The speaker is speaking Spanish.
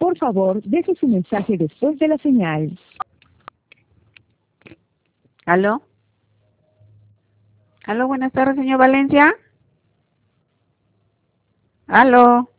Por favor, deje su mensaje después de la señal. ¿Aló? ¿Aló? Buenas tardes, señor Valencia. ¿Aló?